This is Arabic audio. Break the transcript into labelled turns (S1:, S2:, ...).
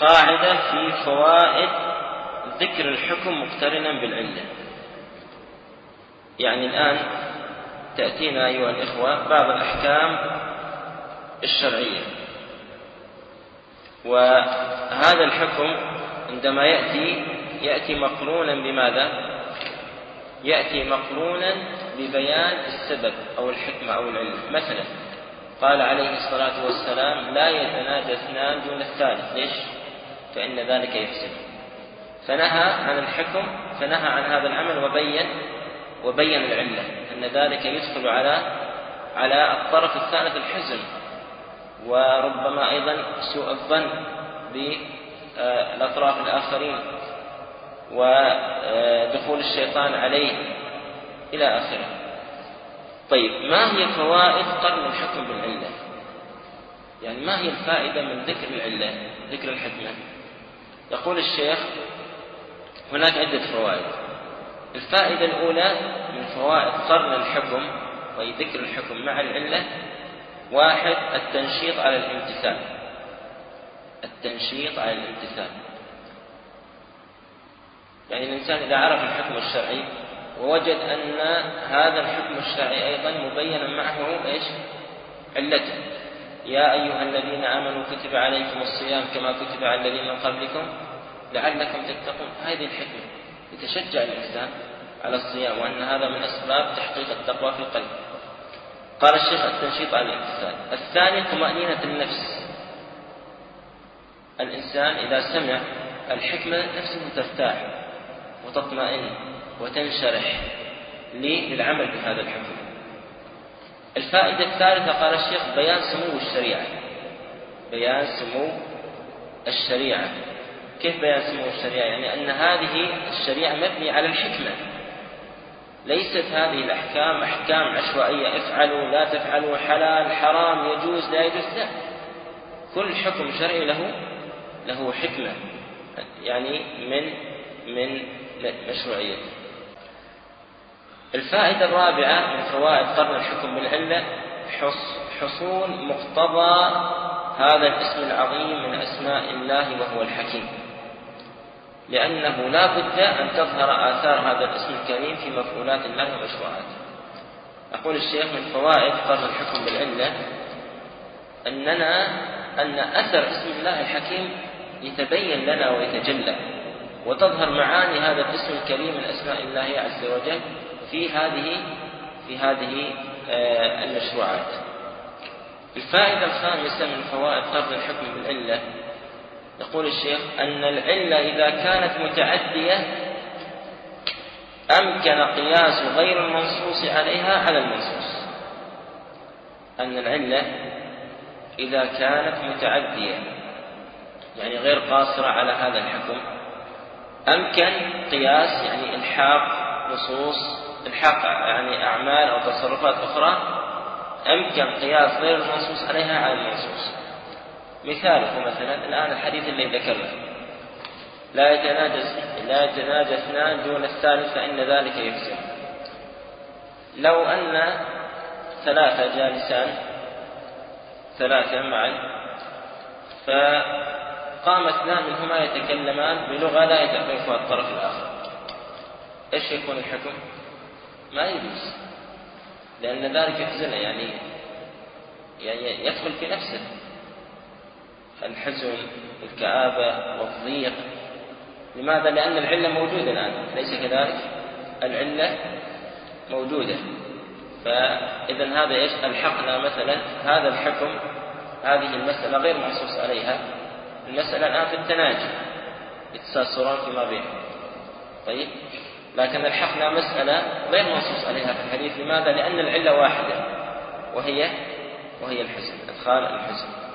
S1: قاعدة في فوائد ذكر الحكم مقترنا بالعلة. يعني الآن تأتينا أيها الإخوة بعض الأحكام الشرعية، وهذا الحكم عندما يأتي مقرونا بماذا؟ يأتي مقرونا ببيان السبب أو الحكمة أو العلة. مثلا قال عليه الصلاة والسلام: لا يتناجى اثنان دون الثالث. ليش؟ فإن ذلك يفسد. فنهى عن الحكم، فنهى عن هذا العمل وبين العلة أن ذلك يدخل على الطرف الثالث الحزن، وربما أيضا سوء الظن بالأطراف الآخرين، ودخول الشيطان عليه إلى آخره. طيب، ما هي فوائد قرن الحكم بالعلة؟ يعني ما هي الفائدة من ذكر العلة، ذكر الحكمة؟ يقول الشيخ: هناك عدة فوائد. الفائدة الأولى من فوائد قرن الحكم وذكر الحكم مع العلة: 1. التنشيط على الامتثال. التنشيط على الامتثال، يعني الإنسان إذا عرف الحكم الشرعي ووجد أن هذا الحكم الشرعي أيضا مبينا معه علته: يا أيها الذين آمنوا كتب عليكم الصيام كما كتب على الذين من قبلكم لعلكم تتقون. هذه الحكمة يتشجع الإنسان على الصيام، وأن هذا من أسباب تحقيق التقوى في القلب. قال الشيخ: التنشيط على الامتثال. الثاني: طمأنينة النفس. الإنسان إذا سمع الحكمة نفسه ترتاح وتطمئن وتنشرح للعمل بهذا الحكم. الفائدة الثالثة قال الشيخ: بيان سمو الشريعة. بيان سمو الشريعة. كيف بيان سمو الشريعة؟ يعني أن هذه الشريعة مبنية على الحكمة، ليست هذه الأحكام أحكام عشوائية: افعلوا لا تفعلوا، حلال حرام، يجوز لا يجوز. لا، كل حكم شرعي له حكمة، يعني من مشروعيته. الفائدة الرابعة من فوائد قرن الحكم بالعلة: حصول مقتضى هذا الاسم العظيم من أسماء الله وهو الحكيم، لأنه لا بد أن تظهر آثار هذا الاسم الكريم في مفعولات الله ومشروعاته. أقول الشيخ: من فوائد قرن الحكم بالعلة أن أثر اسم الله الحكيم يتبين لنا ويتجلى، وتظهر معاني هذا الاسم الكريم من أسماء الله عز وجل في هذه المشروعات. الفائدة الخامسة من فوائد قرن الحكم بالعلة: يقول الشيخ أن العلة إذا كانت متعدية أمكن قياس غير المنصوص عليها على المنصوص. أن العلة إذا كانت متعدية، يعني غير قاصرة على هذا الحكم، أمكن قياس، يعني الحاق يعني أعمال أو تصرفات أخرى، أمكن قياس غير المنصوص عليها على المنصوص. مثاله مثلا الآن الحديث اللي ذكرنا: لا يتناجى اثنان دون الثالث فإن ذلك يفسد. لو أن ثلاثة معا، فقام اثنان منهما يتكلمان بلغة لا يتعرفها الطرف الآخر، إيش يكون الحكم؟ ما يجوز، لأن ذلك يحزن، يعني يدخل في نفسه الحزن والكآبة والضيق. لماذا؟ لأن العلة موجودة الآن، ليس كذلك؟ العلة موجودة. فإذا هذا ألحقنا مثلا هذا الحكم، هذه المسألة غير منصوص عليها، المسألة الآن في التناجي يتساسرون فيما بينهم. طيب، لكن ألحقنا مسألة غير منصوص عليها في الحديث. لماذا؟ لأن العلة واحدة، وهي الحزن، إدخال الحزن.